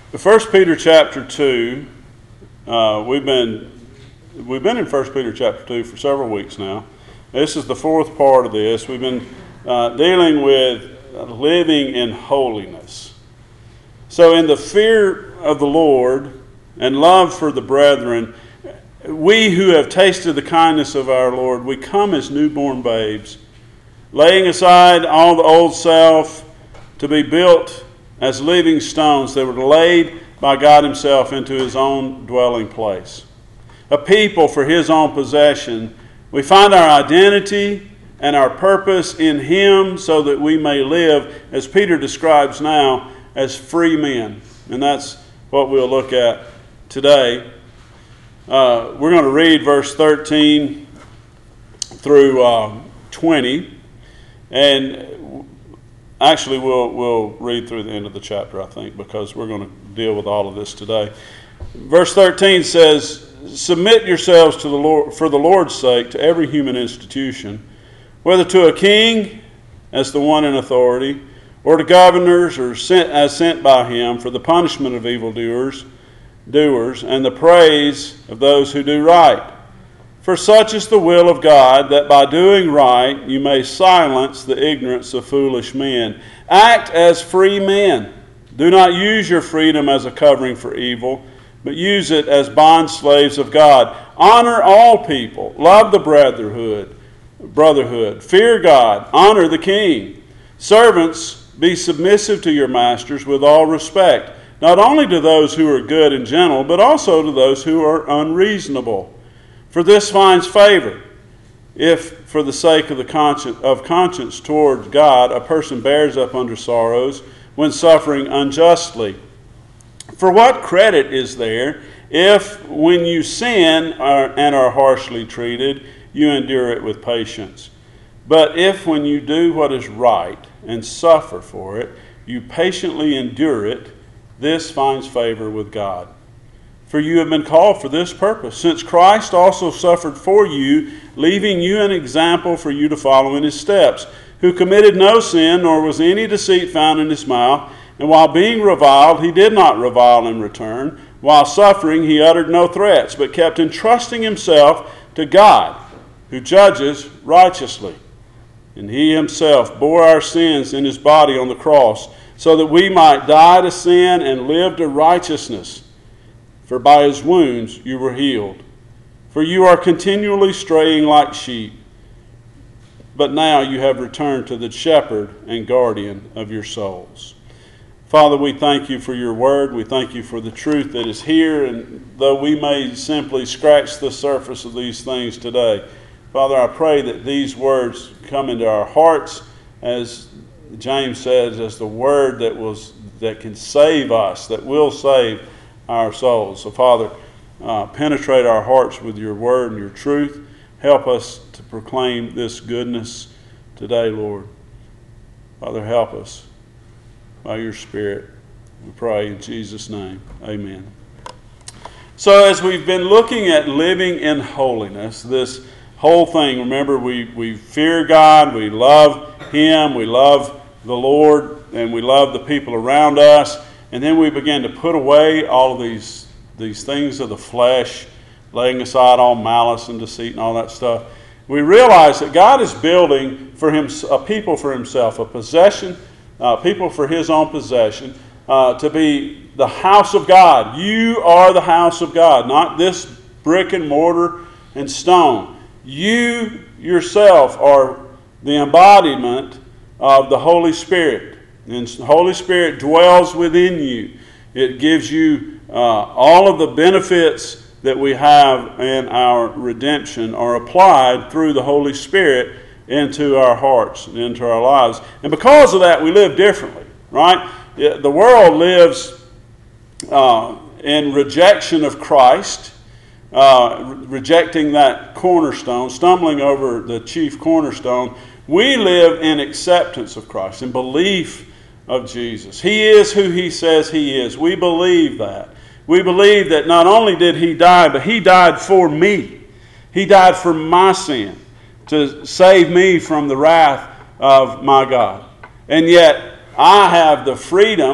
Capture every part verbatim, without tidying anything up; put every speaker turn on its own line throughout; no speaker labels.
First Peter chapter two, uh, we've been we've been in First Peter chapter two for several weeks now. This is the fourth part of this. We've been uh, dealing with living in holiness. So in the fear of the Lord and love for the brethren, we who have tasted the kindness of our Lord, we come as newborn babes, laying aside all the old self to be built as living stones that were laid by God himself into his own dwelling place. A people for his own possession, we find our identity and our purpose in him so that we may live, as Peter describes now, as free men. And that's what we'll look at today. Uh, we're going to read verse thirteen through uh, twenty. And actually, we'll we'll read through the end of the chapter, I think, because we're going to deal with all of this today. Verse thirteen says, "Submit yourselves to the Lord for the Lord's sake to every human institution, whether to a king as the one in authority, or to governors or sent as sent by him for the punishment of evildoers, doers, and the praise of those who do right. For such is the will of God, that by doing right you may silence the ignorance of foolish men. Act as free men. Do not use your freedom as a covering for evil, but use it as bondslaves of God. Honor all people. Love the brotherhood. Brotherhood. Fear God. Honor the king. Servants, be submissive to your masters with all respect, not only to those who are good and gentle, but also to those who are unreasonable. For this finds favor, if for the sake of the conscience of conscience toward God a person bears up under sorrows when suffering unjustly. For what credit is there if when you sin are, and are harshly treated, you endure it with patience? But if when you do what is right and suffer for it, you patiently endure it, this finds favor with God. For you have been called for this purpose, since Christ also suffered for you, leaving you an example for you to follow in his steps, who committed no sin, nor was any deceit found in his mouth. And while being reviled, he did not revile in return. While suffering, he uttered no threats, but kept entrusting himself to God, who judges righteously. And he himself bore our sins in his body on the cross, so that we might die to sin and live to righteousness. For by his wounds you were healed. For you are continually straying like sheep, but now you have returned to the shepherd and guardian of your souls." Father, we thank you for your word. We thank you for the truth that is here. And though we may simply scratch the surface of these things today, Father, I pray that these words come into our hearts, as James says, as the word that was that can save us, that will save our souls. So, Father, uh, penetrate our hearts with your word and your truth. Help us to proclaim this goodness today, Lord. Father, help us by your Spirit. We pray in Jesus' name. Amen. So, as we've been looking at living in holiness, this whole thing, remember, we, we fear God, we love him, we love the Lord, and we love the people around us. And then we begin to put away all of these, these things of the flesh, laying aside all malice and deceit and all that stuff. We realize that God is building for him a people for himself, a possession, uh, people for his own possession, uh, to be the house of God. You are the house of God, not this brick and mortar and stone. You yourself are the embodiment of the Holy Spirit. And the Holy Spirit dwells within you. It gives you uh, all of the benefits that we have in our redemption are applied through the Holy Spirit into our hearts and into our lives. And because of that, we live differently, right? The world lives uh, in rejection of Christ, uh, rejecting that cornerstone, stumbling over the chief cornerstone. We live in acceptance of Christ, in belief of Jesus. He is who he says he is. We believe that. We believe that not only did he die, but he died for me. He died for my sin to save me from the wrath of my God. And yet I have the freedom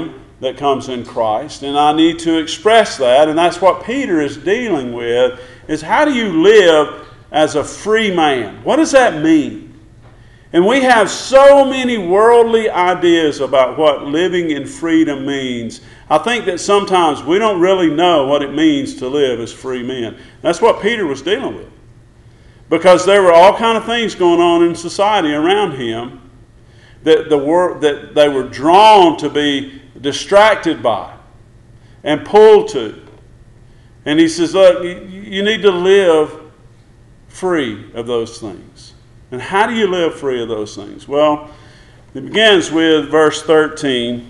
that comes in Christ, and I need to express that, and that's what Peter is dealing with, is how do you live as a free man? What does that mean? And we have so many worldly ideas about what living in freedom means. I think that sometimes we don't really know what it means to live as free men. That's what Peter was dealing with. Because there were all kind of things going on in society around him that the wor- that they were drawn to be distracted by and pulled to. And he says, look, you, you need to live free of those things. And how do you live free of those things? Well, it begins with verse thirteen.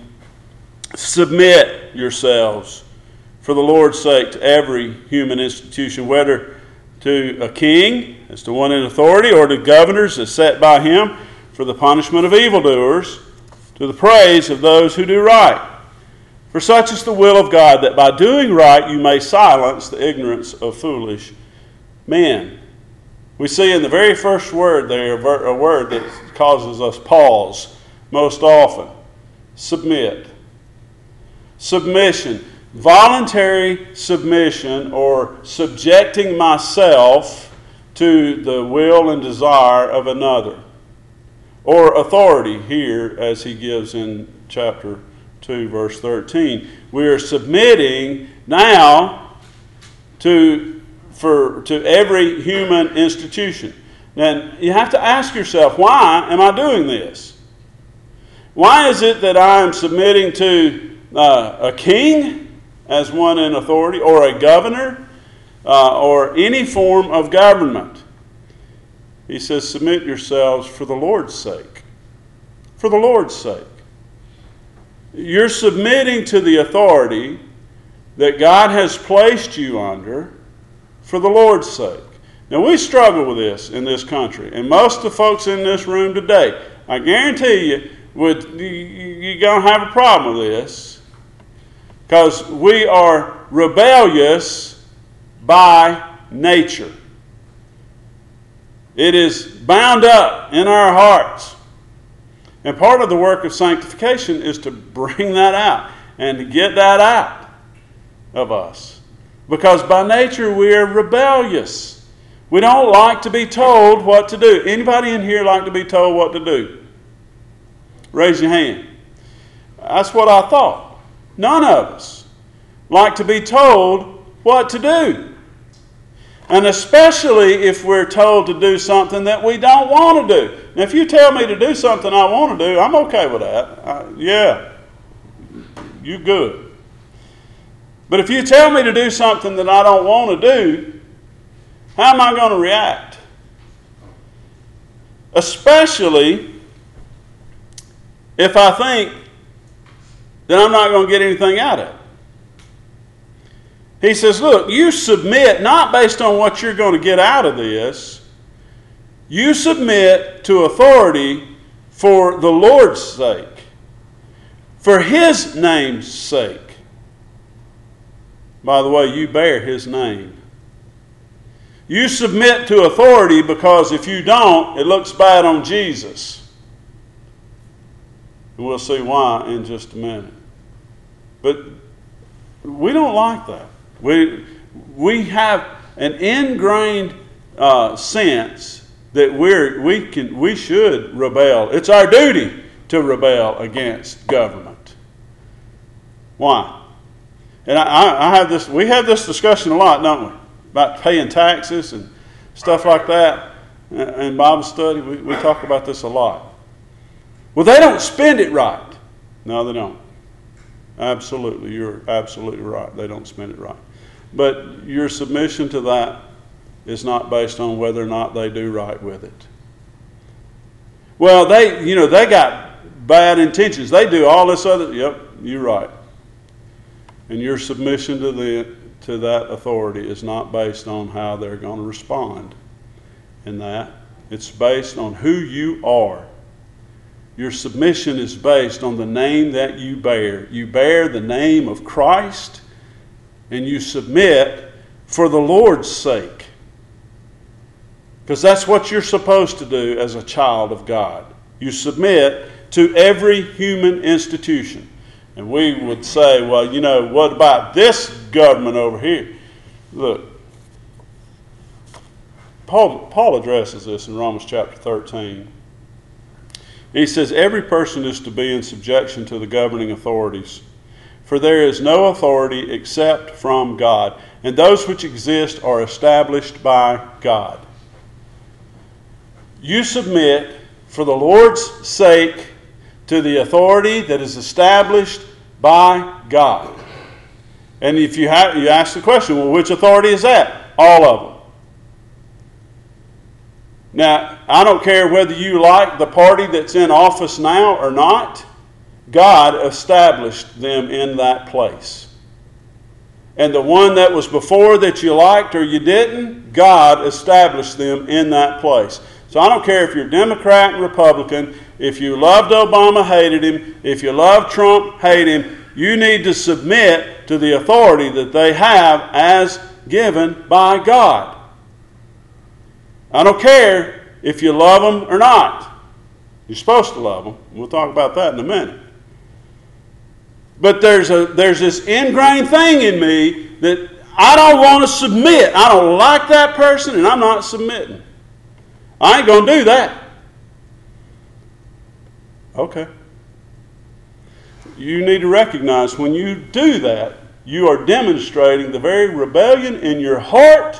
Submit yourselves for the Lord's sake to every human institution, whether to a king as to one in authority, or to governors as set by him for the punishment of evildoers, to the praise of those who do right. For such is the will of God, that by doing right you may silence the ignorance of foolish men. We see in the very first word there a word that causes us pause most often. Submit. Submission. Voluntary submission, or subjecting myself to the will and desire of another. Or authority here, as he gives in chapter two, verse thirteen. We are submitting now to for to every human institution. Now, you have to ask yourself, why am I doing this? Why is it that I am submitting to uh, a king as one in authority, or a governor, uh, or any form of government? He says, submit yourselves for the Lord's sake. For the Lord's sake. You're submitting to the authority that God has placed you under for the Lord's sake. Now, we struggle with this in this country, and most of the folks in this room today, I guarantee you, would, you, you're going to have a problem with this, because we are rebellious by nature. It is bound up in our hearts. And part of the work of sanctification is to bring that out and to get that out of us. Because by nature we are rebellious. We don't like to be told what to do. Anybody in here like to be told what to do? Raise your hand. That's what I thought. None of us like to be told what to do. And especially if we're told to do something that we don't want to do. Now, if you tell me to do something I want to do, I'm okay with that. I, yeah, you good. But if you tell me to do something that I don't want to do, how am I going to react? Especially if I think that I'm not going to get anything out of it. He says, look, you submit not based on what you're going to get out of this. You submit to authority for the Lord's sake, for His name's sake. By the way, you bear His name. You submit to authority because if you don't, it looks bad on Jesus. And we'll see why in just a minute. But we don't like that. We, we have an ingrained uh, sense that we're, we, can, we should rebel. It's our duty to rebel against government. Why? And I, I have this. We have this discussion a lot, don't we? About paying taxes and stuff like that. In Bible study, we, we talk about this a lot. Well, they don't spend it right. No, they don't. Absolutely, you're absolutely right. They don't spend it right. But your submission to that is not based on whether or not they do right with it. Well, they, you know, they got bad intentions. They do all this other. Yep, you're right. And your submission to the to that authority is not based on how they're going to respond in that. It's based on who you are. Your submission is based on the name that you bear. You bear the name of Christ, and you submit for the Lord's sake. Because that's what you're supposed to do as a child of God. You submit to every human institution. And we would say, well, you know, what about this government over here? Look, Paul, Paul addresses this in Romans chapter thirteen. He says, every person is to be in subjection to the governing authorities, for there is no authority except from God, and those which exist are established by God. You submit for the Lord's sake to the authority that is established by God. And if you have, you ask the question, well, which authority is that? All of them. Now, I don't care whether you like the party that's in office now or not. God established them in that place. And the one that was before that you liked or you didn't, God established them in that place. So I don't care if you're Democrat and Republican, if you loved Obama, hated him, if you love Trump, hate him, you need to submit to the authority that they have as given by God. I don't care if you love them or not. You're supposed to love them. We'll talk about that in a minute. But there's a there's this ingrained thing in me that I don't want to submit. I don't like that person, and I'm not submitting. I ain't going to do that. Okay. You need to recognize when you do that, you are demonstrating the very rebellion in your heart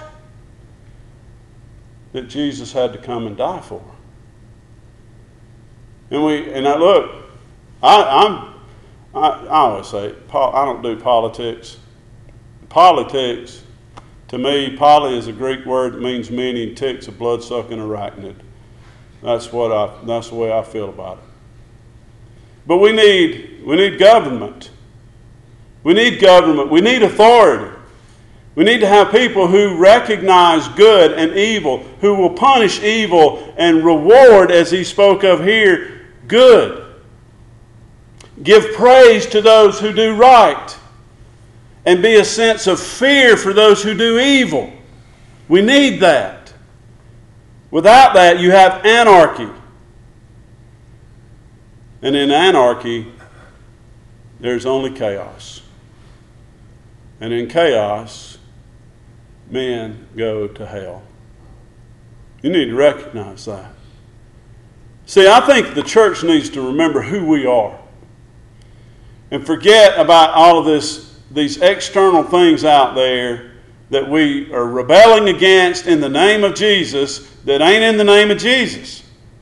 that Jesus had to come and die for. And we and I look, I, I'm I, I always say I don't do politics. Politics, to me, poly is a Greek word that means many, and ticks a blood-sucking arachnid. That's what I. That's the way I feel about it. But we need we need government. We need government. We need authority. We need to have people who recognize good and evil, who will punish evil and reward, as he spoke of here, good. Give praise to those who do right, and be a sense of fear for those who do evil. We need that. Without that, you have anarchy. And in anarchy, there's only chaos. And in chaos, men go to hell. You need to recognize that. See, I think the church needs to remember who we are and forget about all of this, these external things out there that we are rebelling against in the name of Jesus that ain't in the name of Jesus.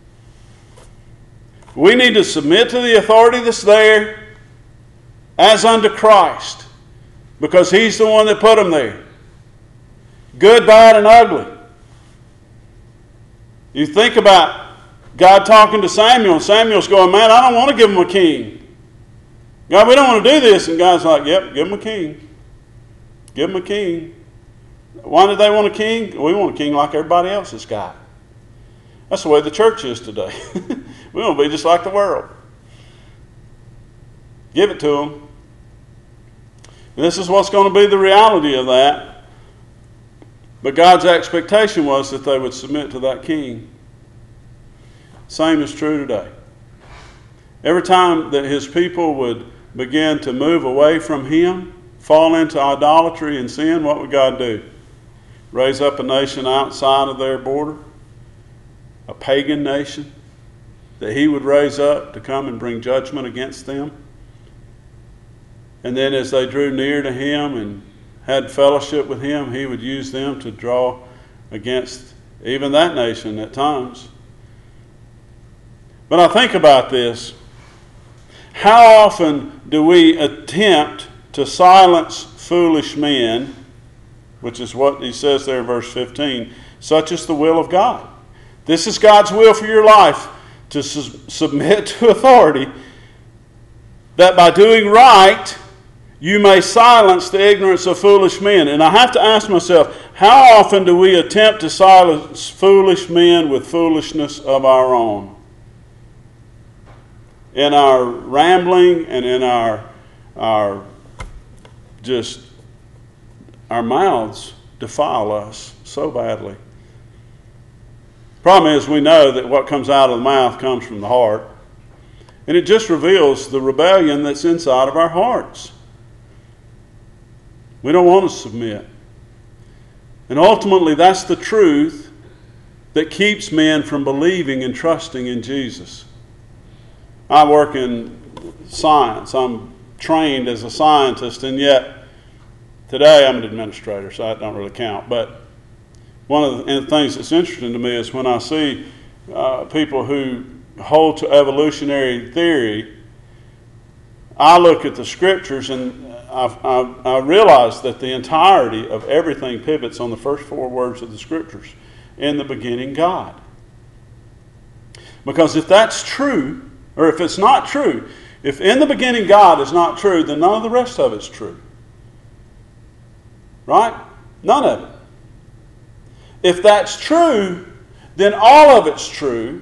We need to submit to the authority that's there as unto Christ, because he's the one that put them there. Good, bad, and ugly. You think about God talking to Samuel, and Samuel's going, man, I don't want to give him a king. God, we don't want to do this. And God's like, yep, give him a king. Give him a king. Why did they want a king? We want a king like everybody else has got. That's the way the church is today. We want to be just like the world. Give it to them. And this is what's going to be the reality of that. But God's expectation was that they would submit to that king. Same is true today. Every time that his people would begin to move away from him, fall into idolatry and sin, what would God do? Raise up a nation outside of their border, a pagan nation that he would raise up to come and bring judgment against them. And then as they drew near to him and had fellowship with him, he would use them to draw against even that nation at times. But I think about this. How often do we attempt to silence foolish men, which is what he says there in verse fifteen, such is the will of God. This is God's will for your life, to su- submit to authority, that by doing right, you may silence the ignorance of foolish men. And I have to ask myself, how often do we attempt to silence foolish men with foolishness of our own? In our rambling and in our, our just, our mouths defile us so badly. Problem is, we know that what comes out of the mouth comes from the heart. And it just reveals the rebellion that's inside of our hearts. We don't want to submit. And ultimately, that's the truth that keeps men from believing and trusting in Jesus. I work in science. I'm trained as a scientist, and yet today I'm an administrator, so that don't really count. But one of the things that's interesting to me is when I see uh, people who hold to evolutionary theory, I look at the scriptures and I, I, I realize that the entirety of everything pivots on the first four words of the scriptures. In the beginning, God. Because if that's true, or if it's not true, if in the beginning God is not true, then none of the rest of it's true. Right? None of it. If that's true, then all of it's true,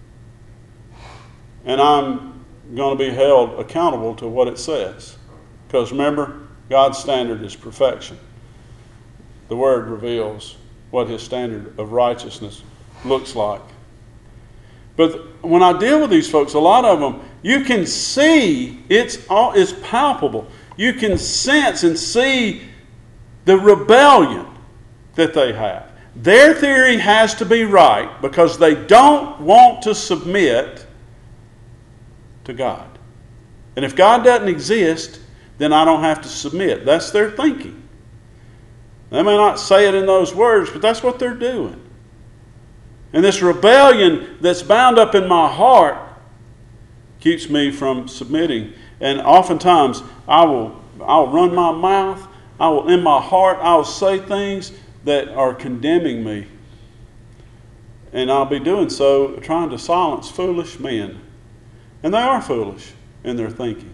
and I'm going to be held accountable to what it says. Because remember, God's standard is perfection. The Word reveals what His standard of righteousness looks like. But when I deal with these folks, a lot of them, you can see, it's, all, it's palpable. You can sense and see the rebellion that they have. Their theory has to be right because they don't want to submit to God. And if God doesn't exist, then I don't have to submit. That's their thinking. They may not say it in those words, but that's what they're doing. And this rebellion that's bound up in my heart keeps me from submitting. And oftentimes I will I'll run my mouth, I will in my heart I'll say things that are condemning me. And I'll be doing so trying to silence foolish men. And they are foolish in their thinking.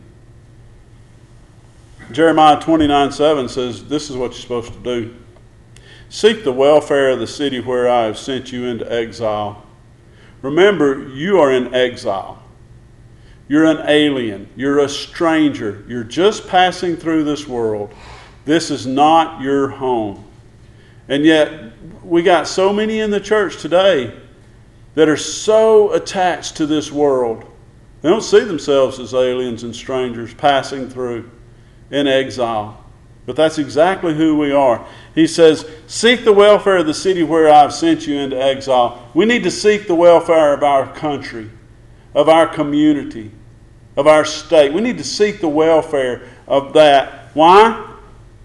Jeremiah twenty-nine seven says, this is what you're supposed to do. Seek the welfare of the city where I have sent you into exile. Remember, you are in exile. You're an alien. You're a stranger. You're just passing through this world. This is not your home. And yet, we got so many in the church today that are so attached to this world. They don't see themselves as aliens and strangers passing through in exile. But that's exactly who we are. He says, seek the welfare of the city where I've sent you into exile. We need to seek the welfare of our country, of our community, of our state. We need to seek the welfare of that. Why?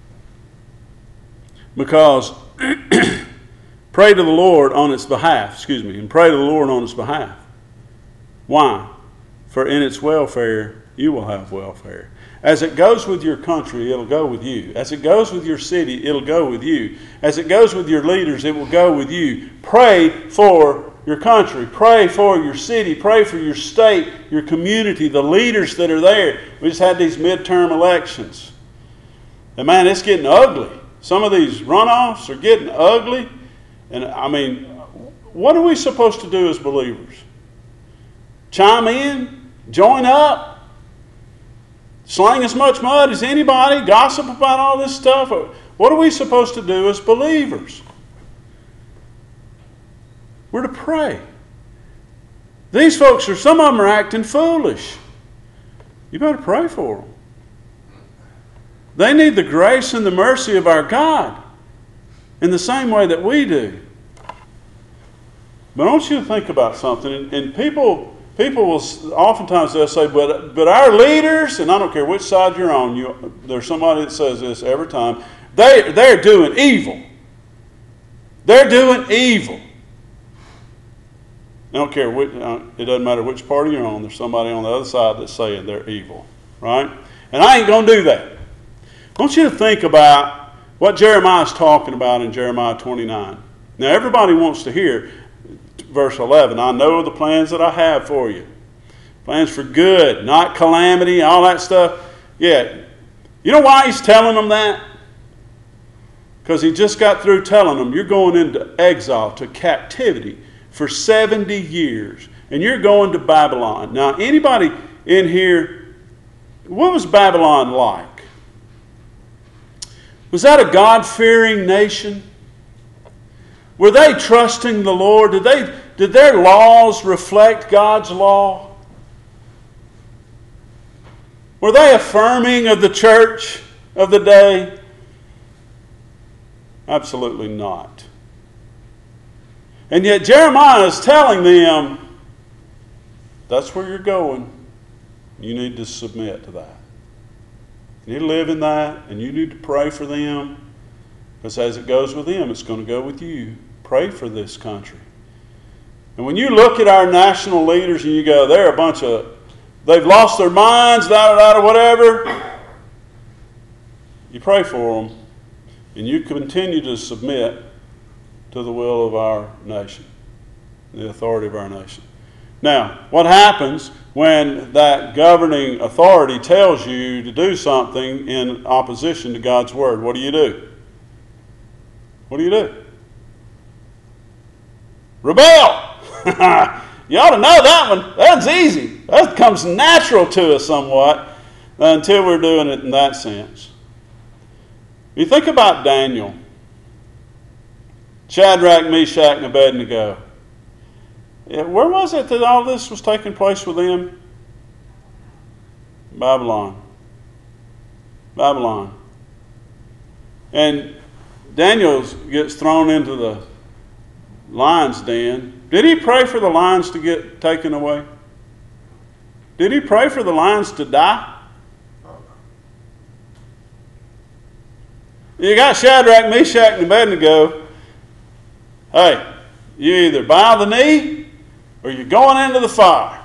Because pray to the Lord on its behalf, excuse me, and pray to the Lord on its behalf. Why? For in its welfare you will have welfare. As it goes with your country, it'll go with you. As it goes with your city, it'll go with you. As it goes with your leaders, it will go with you. Pray for your country. Pray for your city. Pray for your state, your community, the leaders that are there. We just had these midterm elections. And man, it's getting ugly. Some of these runoffs are getting ugly. And I mean, what are we supposed to do as believers? Chime in? Join up? Slang as much mud as anybody, gossip about all this stuff. What are we supposed to do as believers? We're to pray. These folks are, some of them are acting foolish. You better pray for them. They need the grace and the mercy of our God in the same way that we do. But I want you to think about something. And, and people... People will oftentimes they'll say, but but our leaders, and I don't care which side you're on, you, there's somebody that says this every time, they, they're doing evil. They're doing evil. I don't care, which, uh, it doesn't matter which party you're on, there's somebody on the other side that's saying they're evil. Right? And I ain't going to do that. I want you to think about what Jeremiah's talking about in Jeremiah twenty-nine. Now everybody wants to hear verse eleven, I know the plans that I have for you. Plans for good, not calamity, all that stuff. Yeah. You know why he's telling them that? Because he just got through telling them, you're going into exile, to captivity for seventy years. And you're going to Babylon. Now, anybody in here, what was Babylon like? Was that a God-fearing nation? Were they trusting the Lord? Did they, did their laws reflect God's law? Were they affirming of the church of the day? Absolutely not. And yet Jeremiah is telling them, that's where you're going. You need to submit to that. You need to live in that, and you need to pray for them. Because as it goes with them, it's going to go with you. Pray for this country. And when you look at our national leaders and you go, they're a bunch of, they've lost their minds, da da da, whatever. You pray for them, and you continue to submit to the will of our nation, the authority of our nation. Now, what happens when that governing authority tells you to do something in opposition to God's word? What do you do? What do you do? Rebel! You ought to know that one. That's easy. That comes natural to us somewhat until we're doing it in that sense. You think about Daniel, Shadrach, Meshach, and Abednego. Where was it that all this was taking place with them? Babylon. Babylon. And Daniel gets thrown into the lion's den. Did he pray for the lions to get taken away? Did he pray for the lions to die? You got Shadrach, Meshach, and Abednego. Hey, you either bow the knee or you're going into the fire.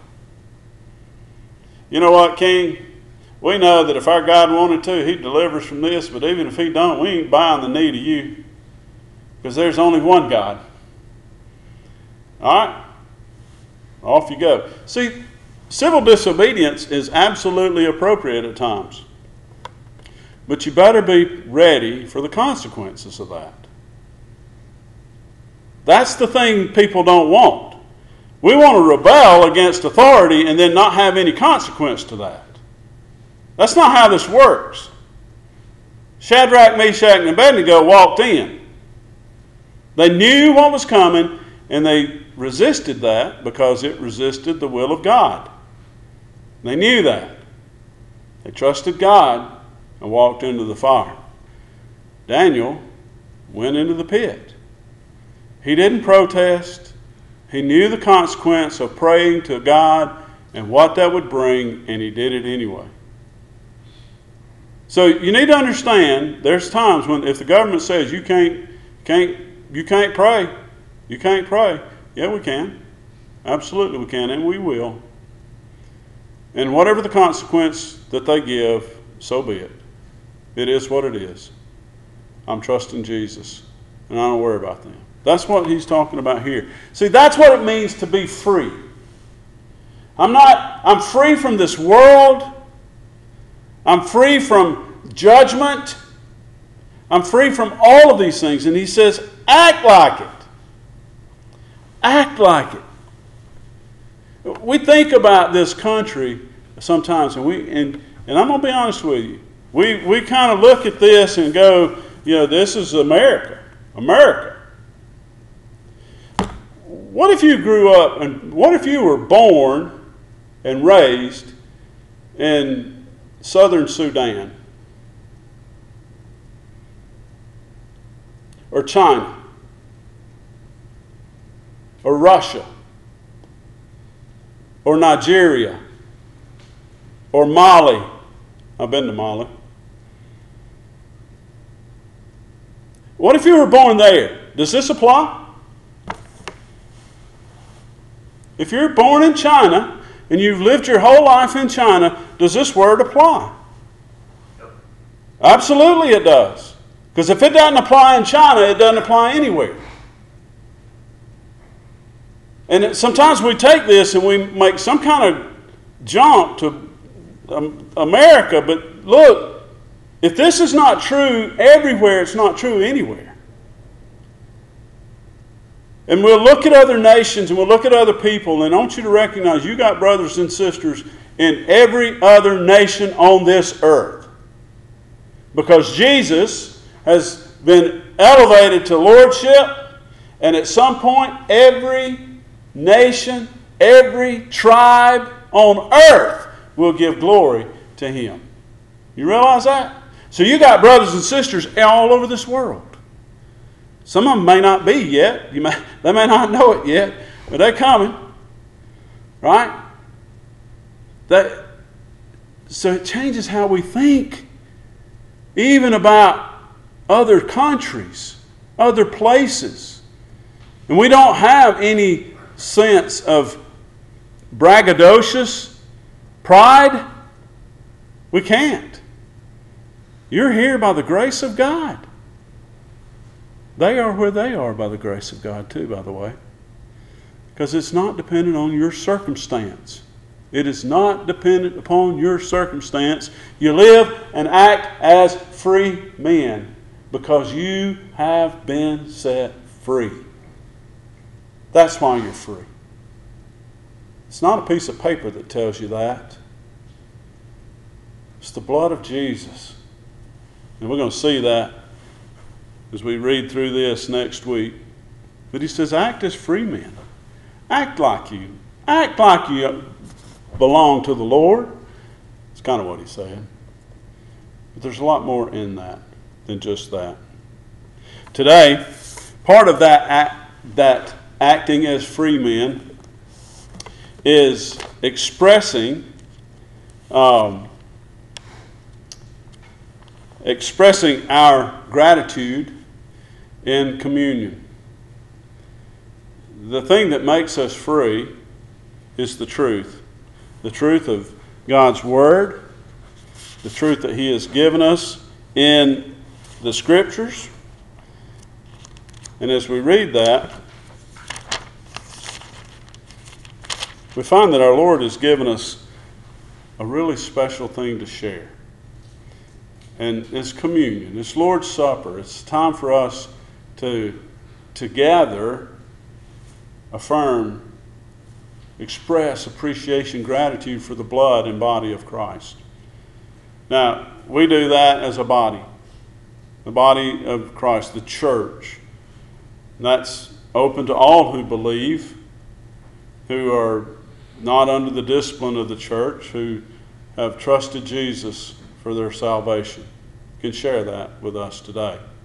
You know what, King? We know that if our God wanted to, he'd deliver us from this, but even if he don't, we ain't bowing the knee to you, because there's only one God. All right? Off you go. See, civil disobedience is absolutely appropriate at times, but you better be ready for the consequences of that. That's the thing people don't want. We want to rebel against authority and then not have any consequence to that. That's not how this works. Shadrach, Meshach, and Abednego walked in. They knew what was coming, and they resisted that because it resisted the will of God. They knew that. They trusted God and walked into the fire. Daniel went into the pit. He didn't protest. He knew the consequence of praying to God and what that would bring, and he did it anyway. So you need to understand, there's times when if the government says you can't, can't, you can't pray, you can't pray. Yeah, we can. Absolutely we can, and we will. And whatever the consequence that they give, so be it. It is what it is. I'm trusting Jesus, and I don't worry about them. That's what he's talking about here. See, that's what it means to be free. I'm not, I'm free from this world. I'm free from judgment. I'm free from all of these things. And he says, act like it. Act like it. We think about this country sometimes, and we and, and I'm going to be honest with you. We, we kind of look at this and go, you know, this is America. America. What if you grew up, and what if you were born and raised in southern Sudan or China or Russia or Nigeria or Mali? I've been to Mali. What if you were born there? Does this apply? If you're born in China and you've lived your whole life in China, does this word apply? Absolutely it does. Because if it doesn't apply in China, it doesn't apply anywhere. And it, sometimes we take this and we make some kind of jump to um, America, but look, if this is not true everywhere, it's not true anywhere. And we'll look at other nations and we'll look at other people, and I want you to recognize you got brothers and sisters in every other nation on this earth. Because Jesus has been elevated to lordship, and at some point every nation, every tribe on earth will give glory to Him. You realize that? So you got brothers and sisters all over this world. Some of them may not be yet. You may, they may not know it yet, but they're coming. Right? That, so it changes how we think, even about other countries, other places. And we don't have any sense of braggadocious pride. We can't. You're here by the grace of God. They are where they are by the grace of God too, by the way. Because it's not dependent on your circumstance. It is not dependent upon your circumstance. You live and act as free men because you have been set free. That's why you're free. It's not a piece of paper that tells you that. It's the blood of Jesus. And we're going to see that as we read through this next week. But he says, act as free men. Act like you. Act like you belong to the Lord. It's kind of what he's saying. But there's a lot more in that than just that. Today, part of that act, that acting as free men is expressing um, expressing our gratitude in communion. The thing that makes us free is the truth. The truth of God's Word, the truth that He has given us in the Scriptures. And as we read that, we find that our Lord has given us a really special thing to share. And it's communion. It's Lord's Supper. It's time for us to together affirm, express appreciation, gratitude for the blood and body of Christ. Now, we do that as a body. The body of Christ, the church. And that's open to all who believe, who are not under the discipline of the church, who have trusted Jesus for their salvation. You can share that with us today.